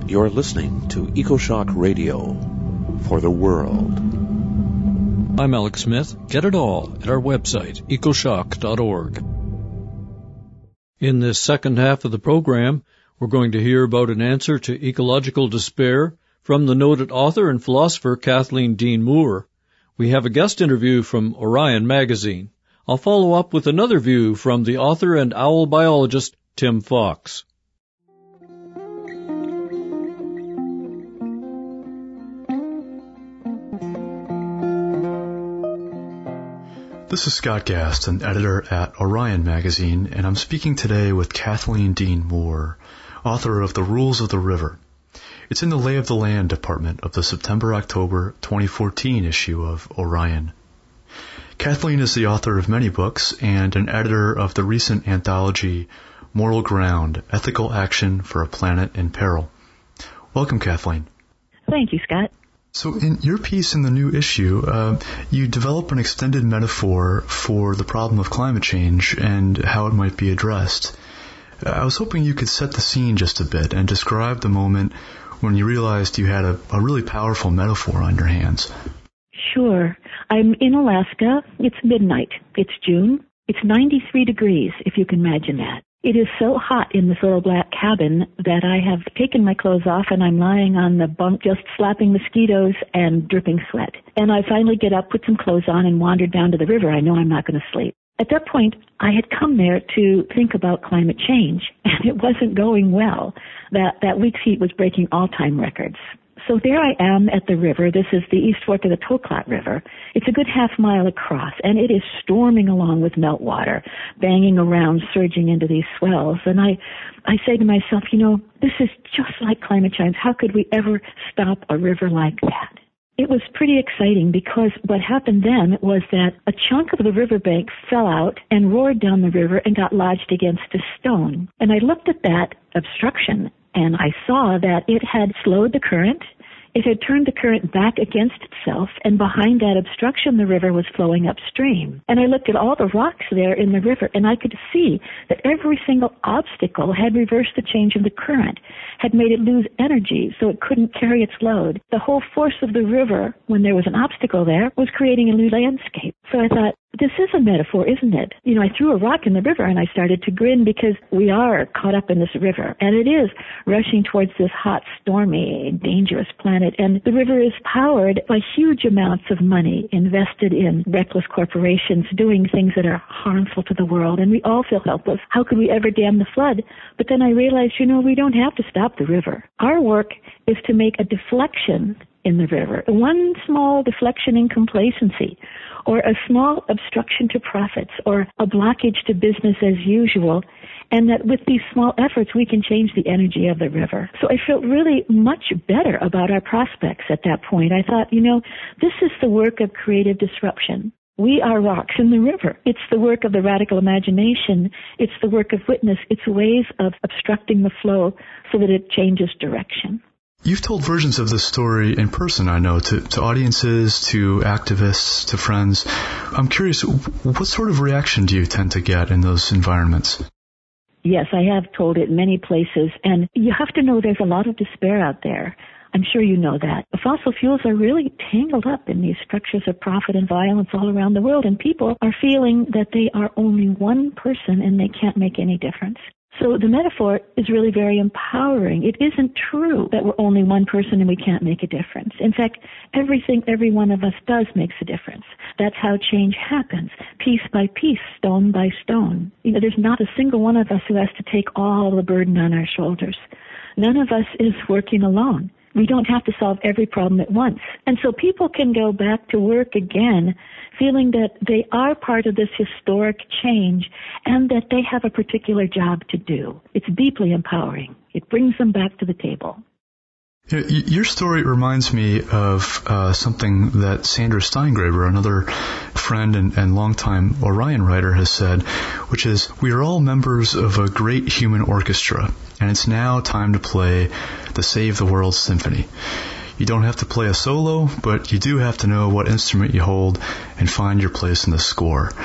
You're listening to EcoShock Radio for the world. I'm Alex Smith. Get it all at our website, ecoshock.org. In this second half of the program, we're going to hear about an answer to ecological despair from the noted author and philosopher Kathleen Dean Moore. We have a guest interview from Orion magazine. I'll follow up with another view from the author and owl biologist Tim Fox. This is Scott Gast, an editor at Orion magazine, and I'm speaking today with Kathleen Dean Moore, author of The Rules of the River. It's in the Lay of the Land department of the September-October 2014 issue of Orion. Kathleen is the author of many books and an editor of the recent anthology Moral Ground, Ethical Action for a Planet in Peril. Welcome, Kathleen. Thank you, Scott. So in your piece in the new issue, you develop an extended metaphor for the problem of climate change and how it might be addressed. I was hoping you could set the scene just a bit and describe the moment when you realized you had a really powerful metaphor on your hands. Sure. I'm in Alaska. It's midnight. It's June. It's 93 degrees, if you can imagine that. It is so hot in this little black cabin that I have taken my clothes off and I'm lying on the bunk just slapping mosquitoes and dripping sweat. And I finally get up, put some clothes on, and wandered down to the river. I know I'm not going to sleep. At that point, I had come there to think about climate change, and it wasn't going well. That week's heat was breaking all-time records. So there I am at the river. This is the East Fork of the Toklat River. It's a good half-mile across, and it is storming along with meltwater, banging around, surging into these swells. And I say to myself, this is just like climate change. How could we ever stop a river like that? It was pretty exciting because what happened then was that a chunk of the riverbank fell out and roared down the river and got lodged against a stone. And I looked at that obstruction and I saw that it had slowed the current. It had turned the current back against itself, and behind that obstruction, the river was flowing upstream. And I looked at all the rocks there in the river, and I could see that every single obstacle had reversed the change of the current, had made it lose energy so it couldn't carry its load. The whole force of the river, when there was an obstacle there, was creating a new landscape. So I thought, this is a metaphor, isn't it? I threw a rock in the river and I started to grin because we are caught up in this river, and it is rushing towards this hot, stormy, dangerous planet. And the river is powered by huge amounts of money invested in reckless corporations doing things that are harmful to the world, and we all feel helpless. How could we ever dam the flood? But then I realized, we don't have to stop the river. Our work is to make a deflection in the river, one small deflection in complacency, or a small obstruction to profits, or a blockage to business as usual, and that with these small efforts we can change the energy of the river. So I felt really much better about our prospects at that point. I thought, this is the work of creative disruption. We are rocks in the river. It's the work of the radical imagination. It's the work of witness. It's ways of obstructing the flow so that it changes direction. You've told versions of this story in person, I know, to audiences, to activists, to friends. I'm curious, what sort of reaction do you tend to get in those environments? Yes, I have told it many places, and you have to know there's a lot of despair out there. I'm sure you know that. The fossil fuels are really tangled up in these structures of profit and violence all around the world, and people are feeling that they are only one person and they can't make any difference. So the metaphor is really very empowering. It isn't true that we're only one person and we can't make a difference. In fact, everything every one of us does makes a difference. That's how change happens, piece by piece, stone by stone. There's not a single one of us who has to take all the burden on our shoulders. None of us is working alone. We don't have to solve every problem at once. And so people can go back to work again feeling that they are part of this historic change and that they have a particular job to do. It's deeply empowering. It brings them back to the table. Your story reminds me of something that Sandra Steingraber, another friend and longtime Orion writer, has said, which is, we are all members of a great human orchestra, and it's now time to play the Save the World Symphony. You don't have to play a solo, but you do have to know what instrument you hold and find your place in the score.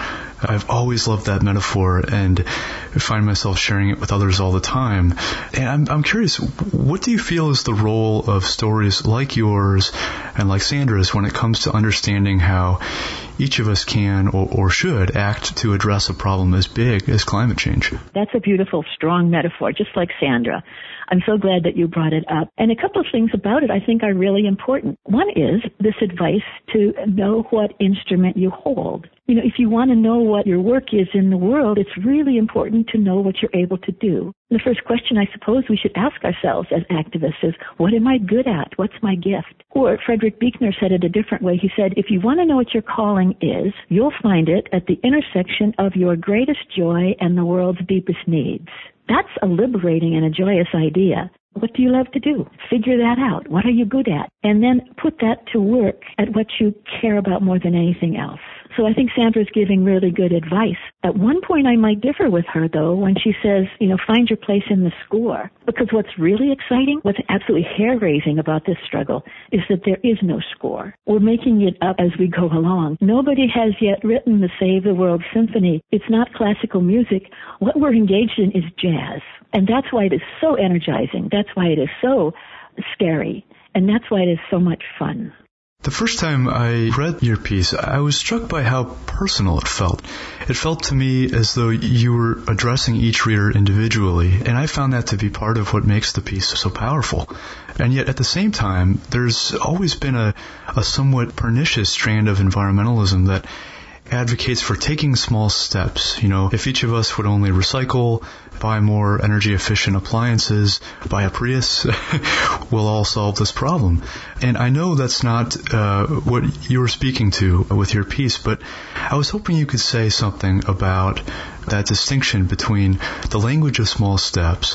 I've always loved that metaphor and find myself sharing it with others all the time. And I'm curious, what do you feel is the role of stories like yours and like Sandra's when it comes to understanding how each of us can or should act to address a problem as big as climate change? That's a beautiful, strong metaphor, just like Sandra. I'm so glad that you brought it up. And a couple of things about it I think are really important. One is this advice to know what instrument you hold. You know, if you want to know what your work is in the world, it's really important to know what you're able to do. The first question I suppose we should ask ourselves as activists is, what am I good at? What's my gift? Or Frederick Buechner said it a different way. He said, if you want to know what your calling is, you'll find it at the intersection of your greatest joy and the world's deepest needs. That's a liberating and a joyous idea. What do you love to do? Figure that out. What are you good at? And then put that to work at what you care about more than anything else. So I think Sandra's giving really good advice. At one point I might differ with her, though, when she says, find your place in the score. Because what's really exciting, what's absolutely hair-raising about this struggle is that there is no score. We're making it up as we go along. Nobody has yet written the Save the World Symphony. It's not classical music. What we're engaged in is jazz. And that's why it is so energizing. That's why it is so scary. And that's why it is so much fun. The first time I read your piece, I was struck by how personal it felt. It felt to me as though you were addressing each reader individually, and I found that to be part of what makes the piece so powerful. And yet at the same time, there's always been a somewhat pernicious strand of environmentalism that advocates for taking small steps. If each of us would only recycle, buy more energy efficient appliances, buy a Prius, we'll all solve this problem. And I know that's not what you were speaking to with your piece, but I was hoping you could say something about that distinction between the language of small steps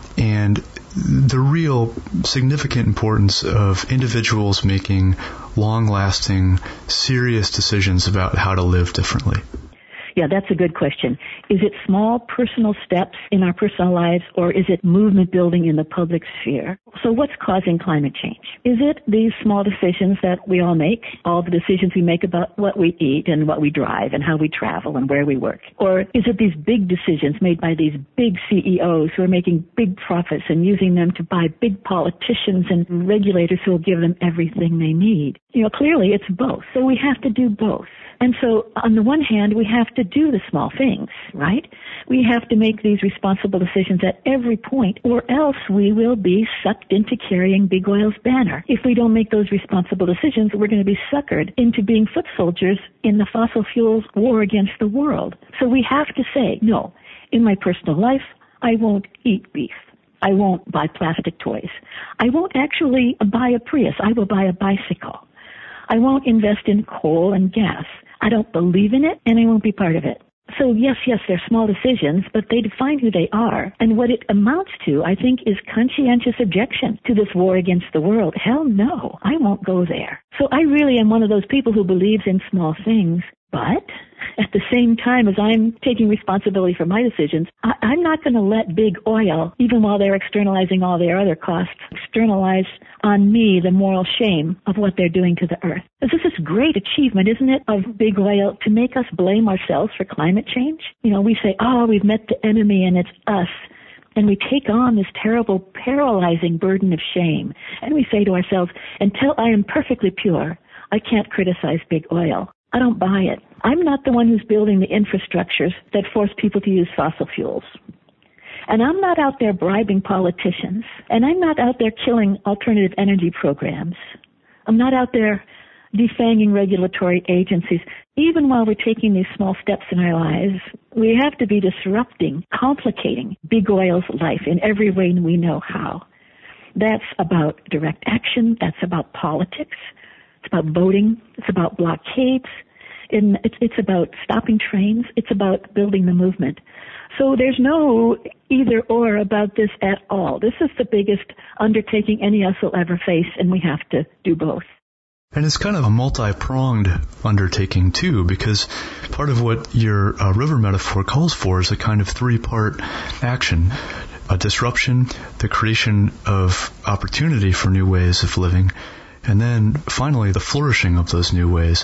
and the real significant importance of individuals making long-lasting, serious decisions about how to live differently. Yeah, that's a good question. Is it small personal steps in our personal lives, or is it movement building in the public sphere? So what's causing climate change? Is it these small decisions that we all make, all the decisions we make about what we eat and what we drive and how we travel and where we work? Or is it these big decisions made by these big CEOs who are making big profits and using them to buy big politicians and regulators who will give them everything they need? Clearly it's both. So we have to do both. And so on the one hand, we have to do the small things, right? We have to make these responsible decisions at every point, or else we will be sucked into carrying big oil's banner. If we don't make those responsible decisions, we're going to be suckered into being foot soldiers in the fossil fuels war against the world. So we have to say, no, in my personal life, I won't eat beef. I won't buy plastic toys. I won't actually buy a Prius. I will buy a bicycle. I won't invest in coal and gas. I don't believe in it, and I won't be part of it. So yes, they're small decisions, but they define who they are. And what it amounts to, I think, is conscientious objection to this war against the world. Hell no, I won't go there. So I really am one of those people who believes in small things, but at the same time as I'm taking responsibility for my decisions, I'm not going to let big oil, even while they're externalizing all their other costs, externalize on me the moral shame of what they're doing to the earth. This is this great achievement, isn't it, of big oil to make us blame ourselves for climate change? We say, we've met the enemy and it's us. And we take on this terrible, paralyzing burden of shame. And we say to ourselves, until I am perfectly pure, I can't criticize big oil. I don't buy it. I'm not the one who's building the infrastructures that force people to use fossil fuels. And I'm not out there bribing politicians. And I'm not out there killing alternative energy programs. I'm not out there defanging regulatory agencies. Even while we're taking these small steps in our lives, we have to be disrupting, complicating big oil's life in every way we know how. That's about direct action. That's about politics. It's about voting. It's about blockades. It's about stopping trains. It's about building the movement. So there's no either or about this at all. This is the biggest undertaking any of us will ever face, and we have to do both. And it's kind of a multi-pronged undertaking, too, because part of what your river metaphor calls for is a kind of three-part action. A disruption, the creation of opportunity for new ways of living, and then finally the flourishing of those new ways.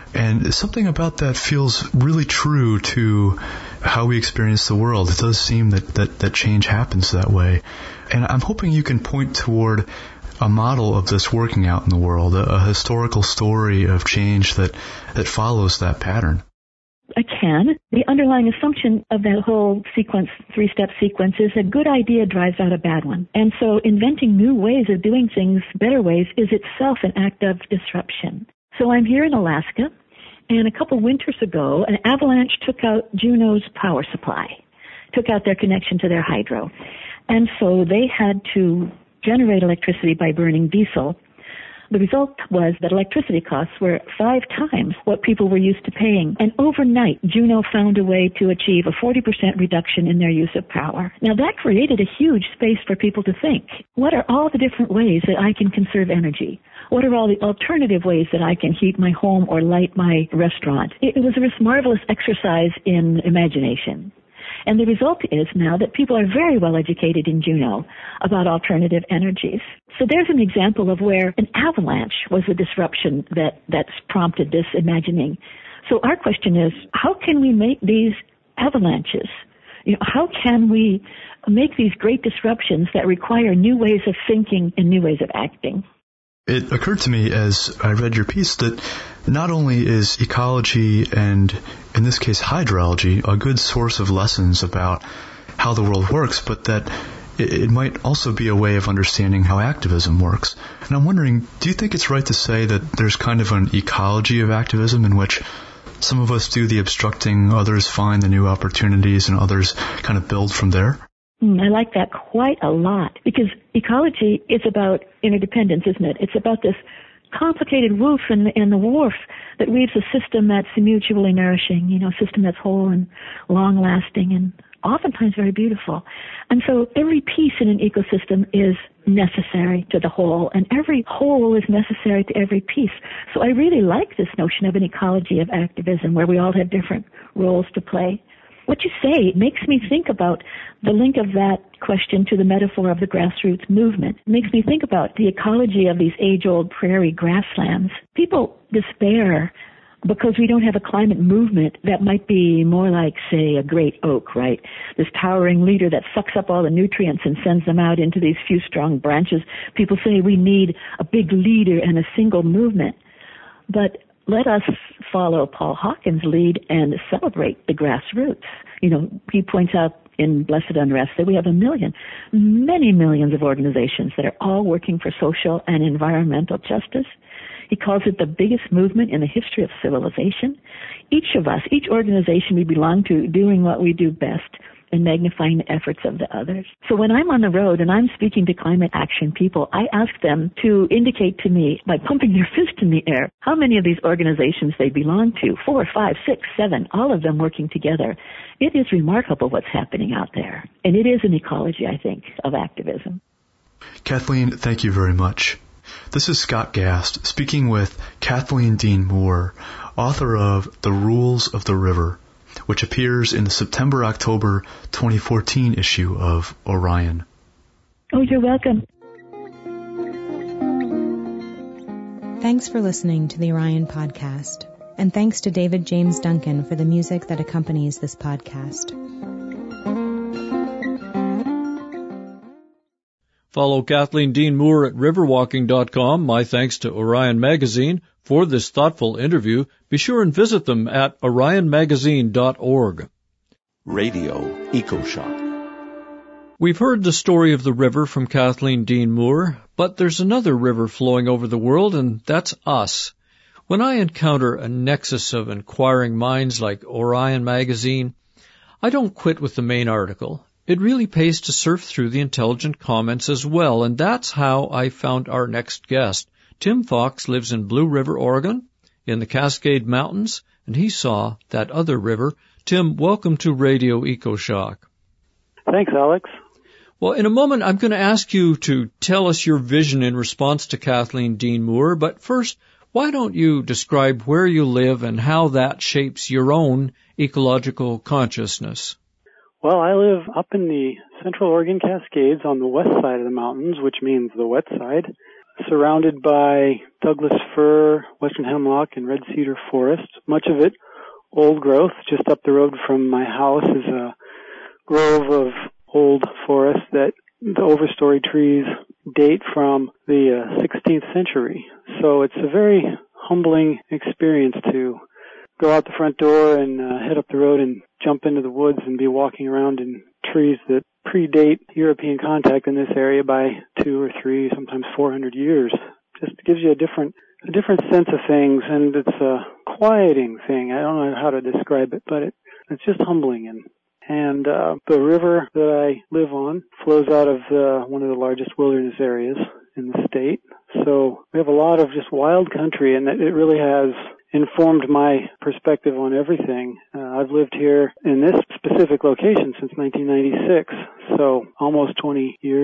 And something about that feels really true to how we experience the world. It does seem that change happens that way. And I'm hoping you can point toward a model of this working out in the world, a historical story of change that follows that pattern. I can. The underlying assumption of that whole sequence, three-step sequence, is a good idea drives out a bad one. And so inventing new ways of doing things, better ways, is itself an act of disruption. So I'm here in Alaska, and a couple winters ago, an avalanche took out Juneau's power supply, took out their connection to their hydro. And so they had to generate electricity by burning diesel. The result was that electricity costs were 5 times what people were used to paying. And overnight, Juneau found a way to achieve a 40% reduction in their use of power. Now, that created a huge space for people to think. What are all the different ways that I can conserve energy? What are all the alternative ways that I can heat my home or light my restaurant? It was a marvelous exercise in imagination. And the result is now that people are very well educated in Juneau about alternative energies. So there's an example of where an avalanche was the disruption that's prompted this imagining. So our question is, how can we make these avalanches? How can we make these great disruptions that require new ways of thinking and new ways of acting? It occurred to me as I read your piece that not only is ecology and, in this case, hydrology a good source of lessons about how the world works, but that it might also be a way of understanding how activism works. And I'm wondering, do you think it's right to say that there's kind of an ecology of activism in which some of us do the obstructing, others find the new opportunities, and others kind of build from there? I like that quite a lot, because ecology is about interdependence, isn't it? It's about this complicated woof and the wharf that weaves a system that's mutually nourishing, a system that's whole and long-lasting and oftentimes very beautiful. And so every piece in an ecosystem is necessary to the whole, and every whole is necessary to every piece. So I really like this notion of an ecology of activism where we all have different roles to play. What you say makes me think about the link of that question to the metaphor of the grassroots movement. It makes me think about the ecology of these age-old prairie grasslands. People despair because we don't have a climate movement that might be more like, say, a great oak, right? This towering leader that sucks up all the nutrients and sends them out into these few strong branches. People say we need a big leader and a single movement. But let us follow Paul Hawkins' lead and celebrate the grassroots. He points out in Blessed Unrest that we have many millions of organizations that are all working for social and environmental justice. He calls it the biggest movement in the history of civilization. Each of us, each organization we belong to, doing what we do best and magnifying the efforts of the others. So when I'm on the road and I'm speaking to climate action people, I ask them to indicate to me, by pumping their fist in the air, how many of these organizations they belong to. 4, 5, 6, 7, all of them working together. It is remarkable what's happening out there. And it is an ecology, I think, of activism. Kathleen, thank you very much. This is Scott Gast speaking with Kathleen Dean Moore, author of The Rules of the River, which appears in the September-October 2014 issue of Orion. Oh, you're welcome. Thanks for listening to the Orion Podcast, and thanks to David James Duncan for the music that accompanies this podcast. Follow Kathleen Dean Moore at riverwalking.com. My thanks to Orion Magazine for this thoughtful interview. Be sure and visit them at orionmagazine.org. Radio EcoShock. We've heard the story of the river from Kathleen Dean Moore, but there's another river flowing over the world, and that's us. When I encounter a nexus of inquiring minds like Orion Magazine, I don't quit with the main article. It really pays to surf through the intelligent comments as well, and that's how I found our next guest. Tim Fox lives in Blue River, Oregon, in the Cascade Mountains, and he saw that other river. Tim, welcome to Radio EcoShock. Thanks, Alex. Well, in a moment, I'm going to ask you to tell us your vision in response to Kathleen Dean Moore, but first, why don't you describe where you live and how that shapes your own ecological consciousness? Well, I live up in the Central Oregon Cascades on the west side of the mountains, which means the wet side. surrounded by Douglas fir, western hemlock, and red cedar forest. Much of it old growth. Just up the road from my house is a grove of old forest that the overstory trees date from the 16th century. So it's a very humbling experience to go out the front door and head up the road and jump into the woods and be walking around in trees that predate European contact in this area by 200 or 300, sometimes 400 years. Just gives you a different sense of things, and it's a quieting thing. I don't know how to describe it, but it's just humbling. And the river that I live on flows out of one of the largest wilderness areas in the state. So we have a lot of just wild country, and it really has informed my perspective on everything. I've lived here in this specific location since 1996, so almost 20 years.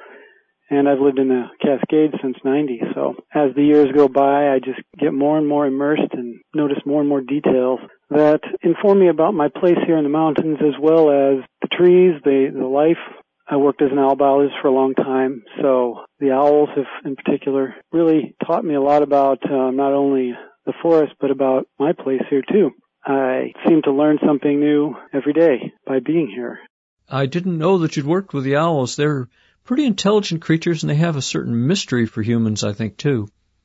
And I've lived in the Cascades since 90. So as the years go by, I just get more and more immersed and notice more and more details that inform me about my place here in the mountains, as well as the trees, the life. I worked as an owl biologist for a long time, so the owls have, in particular, really taught me a lot about not only the forest, but about my place here too. I seem to learn something new every day by being here. I didn't know that you'd worked with the owls. They're pretty intelligent creatures, and they have a certain mystery for humans, I think, too.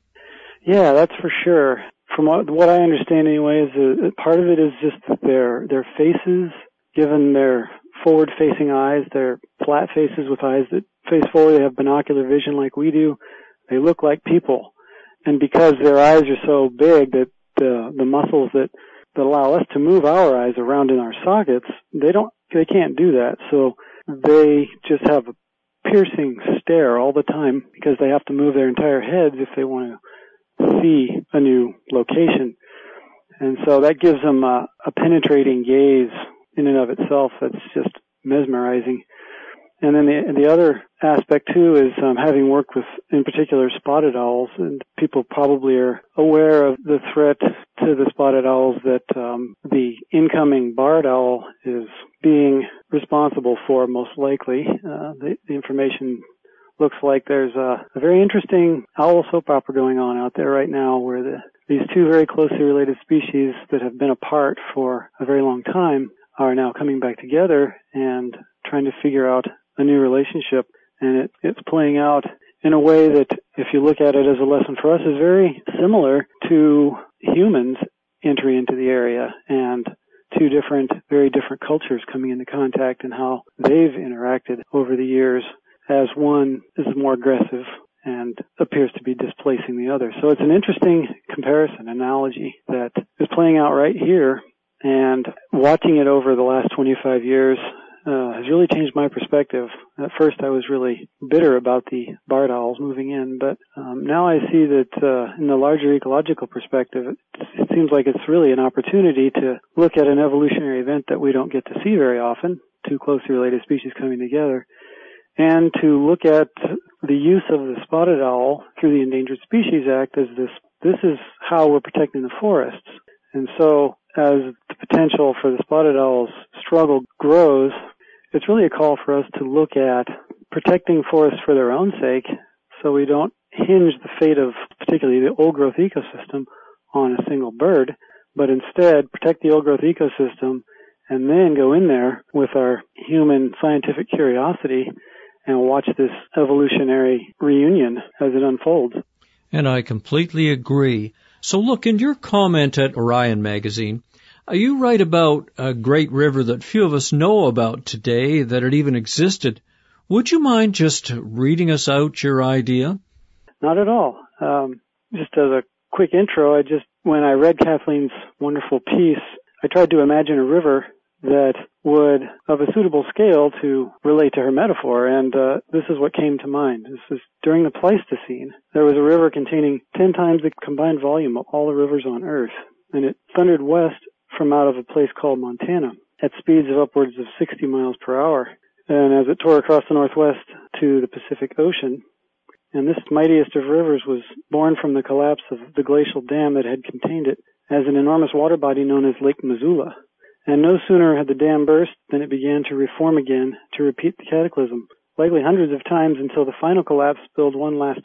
Yeah, that's for sure. From what I understand anyway, is part of it is just that their faces, given their forward-facing eyes, they're flat faces with eyes that face forward, they have binocular vision like we do, they look like people. And because their eyes are so big that the muscles that allow us to move our eyes around in our sockets, they can't do that. So they just have a piercing stare all the time because they have to move their entire heads if they want to see a new location. And so that gives them a penetrating gaze in and of itself that's just mesmerizing. And then the other aspect too is having worked with, in particular, spotted owls, and people probably are aware of the threat to the spotted owls that the incoming barred owl is being responsible for, most likely. The information looks like there's a very interesting owl soap opera going on out there right now, where these two very closely related species that have been apart for a very long time are now coming back together and trying to figure out a new relationship. And it's playing out in a way that, if you look at it as a lesson for us, is very similar to humans' entry into the area and two very different cultures coming into contact and how they've interacted over the years, as one is more aggressive and appears to be displacing the other. So it's an interesting comparison, analogy that is playing out right here, and watching it over the last 25 years has really changed my perspective. At first I was really bitter about the barred owls moving in, but now I see that in the larger ecological perspective, it seems like it's really an opportunity to look at an evolutionary event that we don't get to see very often, two closely related species coming together, and to look at the use of the spotted owl through the Endangered Species Act as this is how we're protecting the forests. And so as the potential for the spotted owl's struggle grows, it's really a call for us to look at protecting forests for their own sake, so we don't hinge the fate of particularly the old-growth ecosystem on a single bird, but instead protect the old-growth ecosystem and then go in there with our human scientific curiosity and watch this evolutionary reunion as it unfolds. And I completely agree. So look, in your comment at Orion Magazine, you write about a great river that few of us know about today, that it even existed. Would you mind just reading us out your idea? Not at all. Just as a quick intro, when I read Kathleen's wonderful piece, I tried to imagine a river that would, of a suitable scale, to relate to her metaphor, and this is what came to mind. This is during the Pleistocene. There was a river containing 10 times the combined volume of all the rivers on Earth, and it thundered west from out of a place called Montana at speeds of upwards of 60 miles per hour. And as it tore across the northwest to the Pacific Ocean, and this mightiest of rivers was born from the collapse of the glacial dam that had contained it as an enormous water body known as Lake Missoula. And no sooner had the dam burst than it began to reform again to repeat the cataclysm, likely hundreds of times until the final collapse spilled one last torrent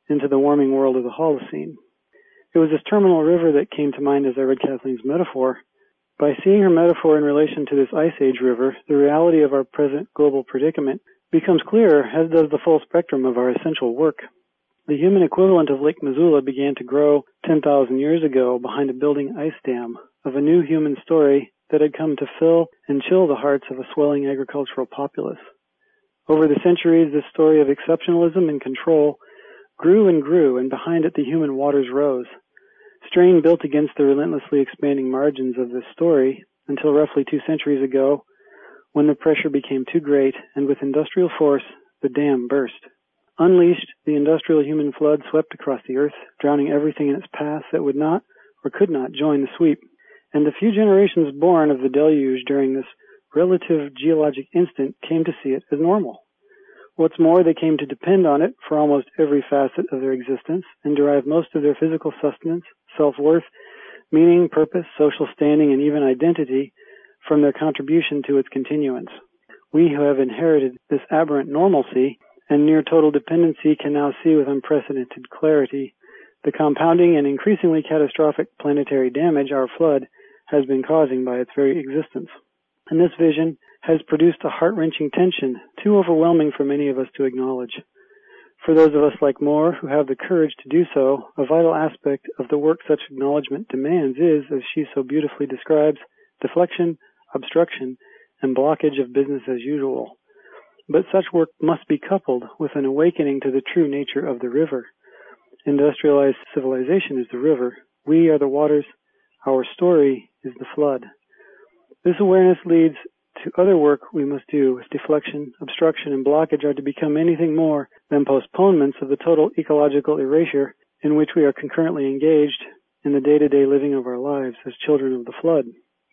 into the warming world of the Holocene. It was this terminal river that came to mind as I read Kathleen's metaphor. By seeing her metaphor in relation to this Ice Age river, the reality of our present global predicament becomes clearer, as does the full spectrum of our essential work. The human equivalent of Lake Missoula began to grow 10,000 years ago behind a building ice dam of a new human story that had come to fill and chill the hearts of a swelling agricultural populace. Over the centuries, this story of exceptionalism and control grew, and behind it the human waters rose. Strain built against the relentlessly expanding margins of this story until roughly 2 centuries ago, when the pressure became too great, and with industrial force, the dam burst. Unleashed, the industrial human flood swept across the earth, drowning everything in its path that would not or could not join the sweep. And the few generations born of the deluge during this relative geologic instant came to see it as normal. What's more, they came to depend on it for almost every facet of their existence and derive most of their physical sustenance, self-worth, meaning, purpose, social standing, and even identity from their contribution to its continuance. We who have inherited this aberrant normalcy and near total dependency can now see with unprecedented clarity the compounding and increasingly catastrophic planetary damage our flood has been causing by its very existence. And this vision has produced a heart-wrenching tension, too overwhelming for many of us to acknowledge. For those of us like Moore who have the courage to do so, a vital aspect of the work such acknowledgement demands is, as she so beautifully describes, deflection, obstruction, and blockage of business as usual. But such work must be coupled with an awakening to the true nature of the river. Industrialized civilization is the river. We are the waters. Our story is the flood. This awareness leads to other work we must do if deflection, obstruction, and blockage are to become anything more than postponements of the total ecological erasure in which we are concurrently engaged in the day-to-day living of our lives as children of the flood.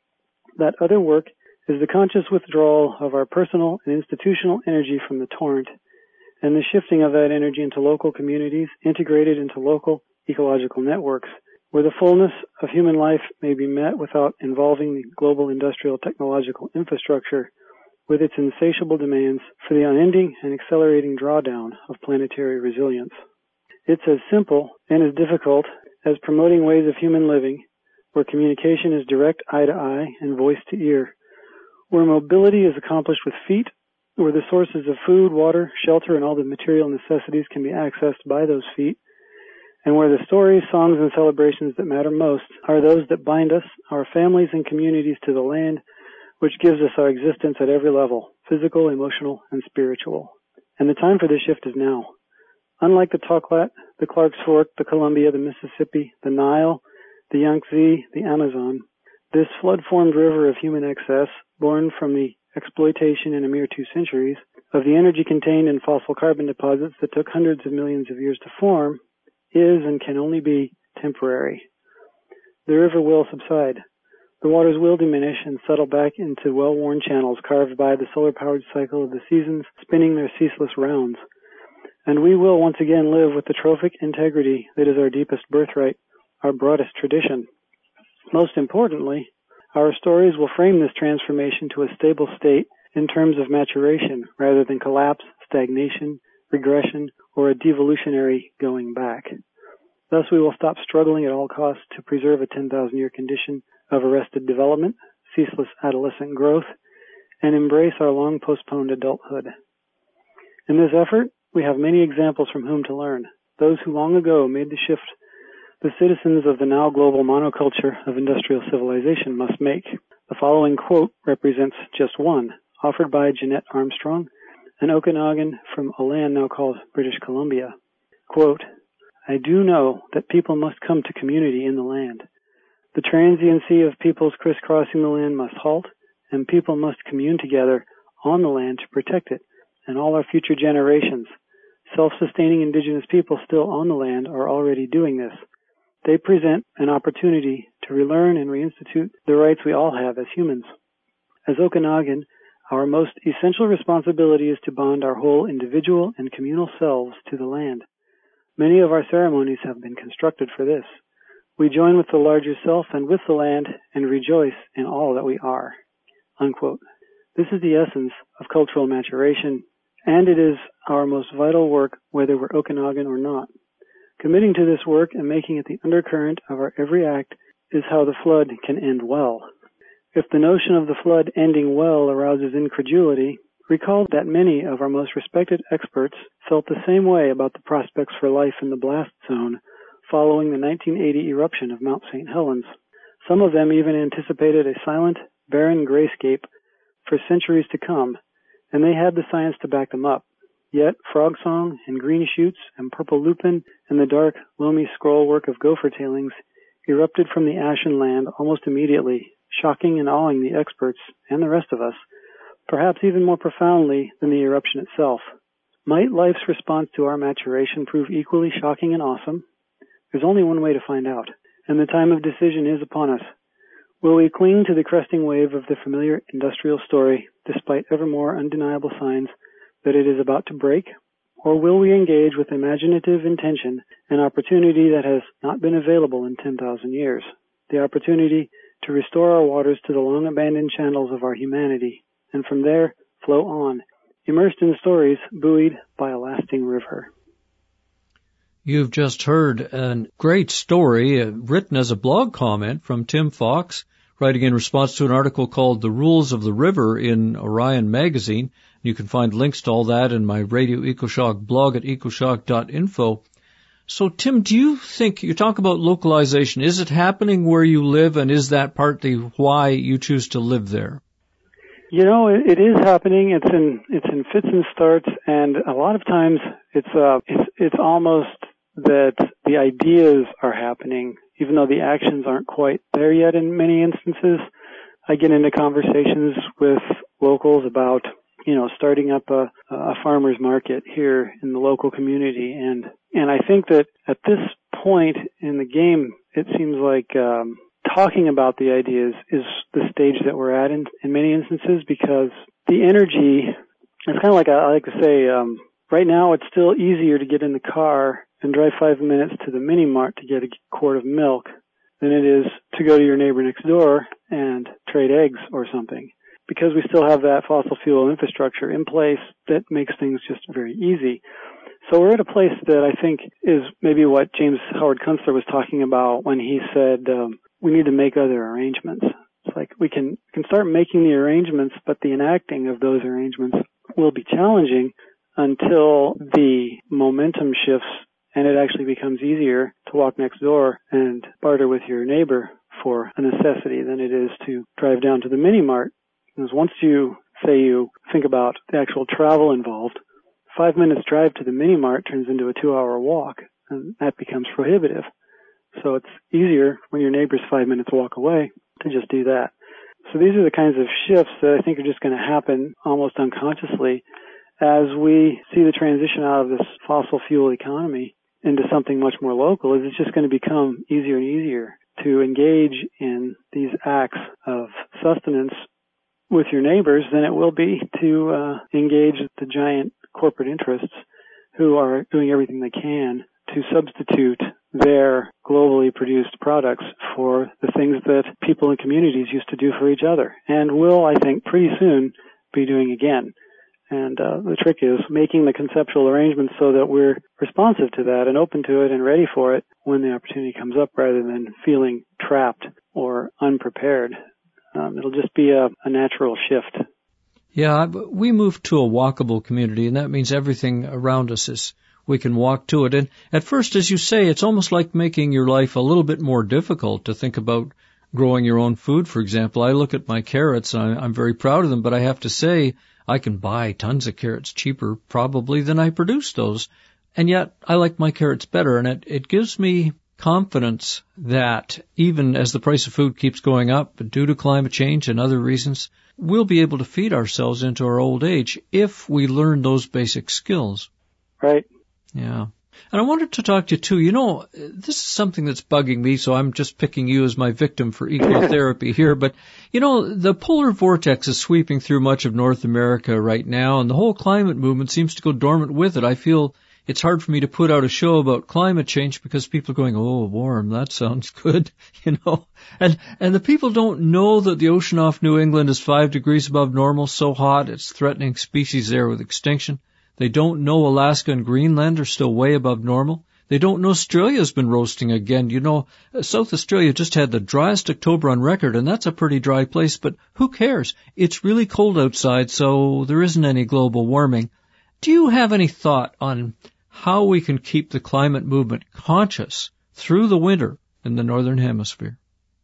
That other work is the conscious withdrawal of our personal and institutional energy from the torrent, and the shifting of that energy into local communities integrated into local ecological networks, where the fullness of human life may be met without involving the global industrial technological infrastructure with its insatiable demands for the unending and accelerating drawdown of planetary resilience. It's as simple and as difficult as promoting ways of human living where communication is direct eye to eye and voice to ear, where mobility is accomplished with feet, where the sources of food, water, shelter, and all the material necessities can be accessed by those feet, and where the stories, songs, and celebrations that matter most are those that bind us, our families and communities, to the land, which gives us our existence at every level, physical, emotional, and spiritual. And the time for this shift is now. Unlike the Toklat, the Clark's Fork, the Columbia, the Mississippi, the Nile, the Yangtze, the Amazon, this flood-formed river of human excess, born from the exploitation in a mere 2 centuries of the energy contained in fossil carbon deposits that took hundreds of millions of years to form, is and can only be temporary. The river will subside. The waters will diminish and settle back into well-worn channels carved by the solar-powered cycle of the seasons spinning their ceaseless rounds. And we will once again live with the trophic integrity that is our deepest birthright, our broadest tradition. Most importantly, our stories will frame this transformation to a stable state in terms of maturation rather than collapse, stagnation, regression, or a devolutionary going back. Thus, we will stop struggling at all costs to preserve a 10,000-year condition of arrested development, ceaseless adolescent growth, and embrace our long-postponed adulthood. In this effort, we have many examples from whom to learn. Those who long ago made the shift the citizens of the now global monoculture of industrial civilization must make. The following quote represents just one, offered by Jeanette Armstrong, an Okanagan from a land now called British Columbia. Quote, "I do know that people must come to community in the land. The transiency of peoples crisscrossing the land must halt, and people must commune together on the land to protect it, and all our future generations. Self-sustaining indigenous people still on the land are already doing this. They present an opportunity to relearn and reinstitute the rights we all have as humans. As Okanagan, our most essential responsibility is to bond our whole individual and communal selves to the land. Many of our ceremonies have been constructed for this. We join with the larger self and with the land and rejoice in all that we are." Unquote. This is the essence of cultural maturation, and it is our most vital work whether we're Okanagan or not. Committing to this work and making it the undercurrent of our every act is how the flood can end well. If the notion of the flood ending well arouses incredulity, recall that many of our most respected experts felt the same way about the prospects for life in the blast zone following the 1980 eruption of Mount St. Helens. Some of them even anticipated a silent, barren grayscape for centuries to come, and they had the science to back them up. Yet frog song and green shoots and purple lupin and the dark, loamy scrollwork of gopher tailings erupted from the ashen land almost immediately, shocking and awing the experts and the rest of us, perhaps even more profoundly than the eruption itself. Might life's response to our maturation prove equally shocking and awesome? There's only one way to find out, and the time of decision is upon us. Will we cling to the cresting wave of the familiar industrial story, despite ever more undeniable signs that it is about to break? Or will we engage with imaginative intention an opportunity that has not been available in 10,000 years? The opportunity to restore our waters to the long-abandoned channels of our humanity, and from there flow on, immersed in stories buoyed by a lasting river. You've just heard a great story written as a blog comment from Tim Fox, writing in response to an article called The Rules of the River in Orion Magazine. You can find links to all that in my Radio EcoShock blog at ecoshock.info. So, Tim, do you think, you talk about localization, is it happening where you live, and is that partly why you choose to live there? You know, it is happening. It's in fits and starts, and a lot of times it's almost that the ideas are happening, even though the actions aren't quite there yet in many instances. I get into conversations with locals about, starting up a farmer's market here in the local community, and I think that at this point in the game, it seems like talking about the ideas is the stage that we're at in many instances, because the energy, it's kind of like I like to say, right now it's still easier to get in the car and drive 5 minutes to the mini mart to get a quart of milk than it is to go to your neighbor next door and trade eggs or something, because we still have that fossil fuel infrastructure in place that makes things just very easy. So we're at a place that I think is maybe what James Howard Kunstler was talking about when he said we need to make other arrangements. It's like we can start making the arrangements, but the enacting of those arrangements will be challenging until the momentum shifts and it actually becomes easier to walk next door and barter with your neighbor for a necessity than it is to drive down to the mini mart. Because once you think about the actual travel involved, 5 minutes drive to the mini mart turns into a 2-hour walk, and that becomes prohibitive. So it's easier when your neighbor's 5 minutes walk away to just do that. So these are the kinds of shifts that I think are just going to happen almost unconsciously as we see the transition out of this fossil fuel economy into something much more local. It's just going to become easier and easier to engage in these acts of sustenance with your neighbors than it will be to engage the giant corporate interests who are doing everything they can to substitute their globally produced products for the things that people and communities used to do for each other, and will, I think, pretty soon be doing again. And the trick is making the conceptual arrangements so that we're responsive to that and open to it and ready for it when the opportunity comes up, rather than feeling trapped or unprepared. It'll just be a natural shift. Yeah, we moved to a walkable community, and that means everything around us we can walk to it. And at first, as you say, it's almost like making your life a little bit more difficult to think about growing your own food, for example. I look at my carrots, and I'm very proud of them, but I have to say I can buy tons of carrots cheaper probably than I produce those. And yet I like my carrots better, and it gives me confidence that even as the price of food keeps going up due to climate change and other reasons, we'll be able to feed ourselves into our old age if we learn those basic skills. Right. Yeah. And I wanted to talk to you too. This is something that's bugging me, so I'm just picking you as my victim for ecotherapy here. But, the polar vortex is sweeping through much of North America right now, and the whole climate movement seems to go dormant with it. I feel it's hard for me to put out a show about climate change because people are going, oh, warm, that sounds good, And the people don't know that the ocean off New England is 5 degrees above normal, so hot it's threatening species there with extinction. They don't know Alaska and Greenland are still way above normal. They don't know Australia's been roasting again. You know, South Australia just had the driest October on record, and that's a pretty dry place, but who cares? It's really cold outside, so there isn't any global warming. Do you have any thought on how we can keep the climate movement conscious through the winter in the Northern Hemisphere?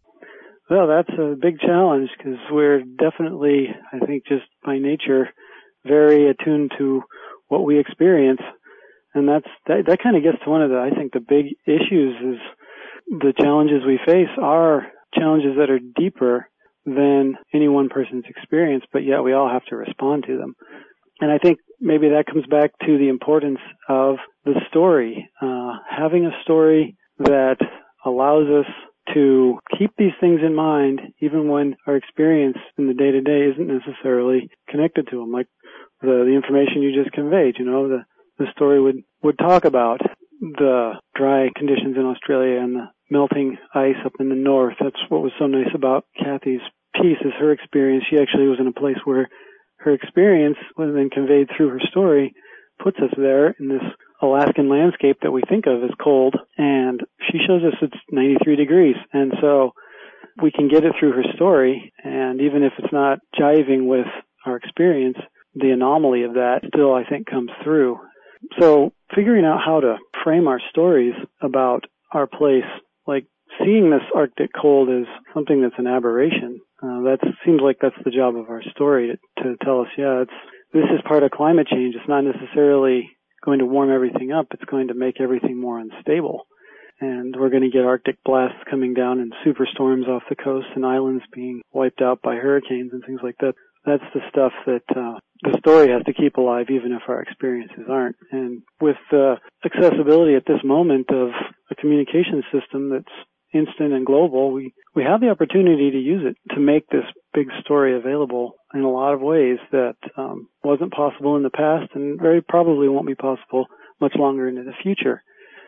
Well, that's a big challenge because we're definitely, I think, just by nature, very attuned to what we experience. And that kind of gets to one of the, I think, the big issues is the challenges we face are challenges that are deeper than any one person's experience, but yet we all have to respond to them. And I think maybe that comes back to the importance of the story, having a story that allows us to keep these things in mind even when our experience in the day-to-day isn't necessarily connected to them, like the information you just conveyed. You know, the story would talk about the dry conditions in Australia and the melting ice up in the north. That's what was so nice about Kathy's piece, is her experience. She actually was in a place where her experience, was then conveyed through her story, puts us there in this Alaskan landscape that we think of as cold, and she shows us it's 93 degrees. And so we can get it through her story, and even if it's not jiving with our experience, the anomaly of that still, I think, comes through. So figuring out how to frame our stories about our place, like seeing this Arctic cold as something that's an aberration, that seems like that's the job of our story, to tell us, this is part of climate change. It's not necessarily going to warm everything up. It's going to make everything more unstable. And we're going to get Arctic blasts coming down and superstorms off the coast and islands being wiped out by hurricanes and things like that. That's the stuff that the story has to keep alive, even if our experiences aren't. And with the accessibility at this moment of a communication system that's instant and global, we have the opportunity to use it to make this big story available in a lot of ways that wasn't possible in the past and very probably won't be possible much longer into the future.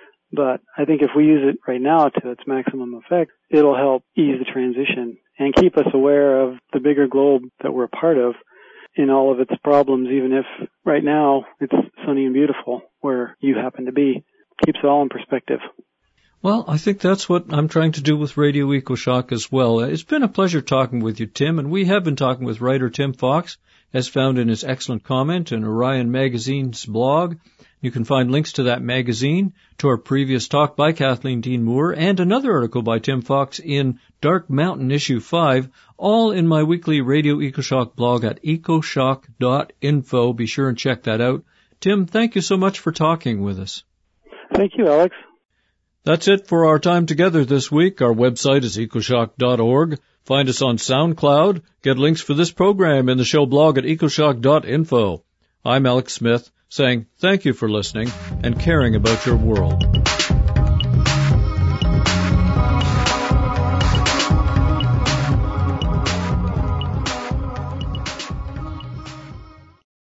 But I think if we use it right now to its maximum effect, it'll help ease the transition and keep us aware of the bigger globe that we're a part of in all of its problems, even if right now it's sunny and beautiful where you happen to be. Keeps it all in perspective. Well, I think that's what I'm trying to do with Radio EcoShock as well. It's been a pleasure talking with you, Tim, and we have been talking with writer Tim Fox, as found in his excellent comment in Orion Magazine's blog. You can find links to that magazine, to our previous talk by Kathleen Dean Moore, and another article by Tim Fox in Dark Mountain Issue 5, all in my weekly Radio EcoShock blog at ecoshock.info. Be sure and check that out. Tim, thank you so much for talking with us. Thank you, Alex. That's it for our time together this week. Our website is ecoshock.org. Find us on SoundCloud. Get links for this program in the show blog at ecoshock.info. I'm Alex Smith, saying thank you for listening and caring about your world.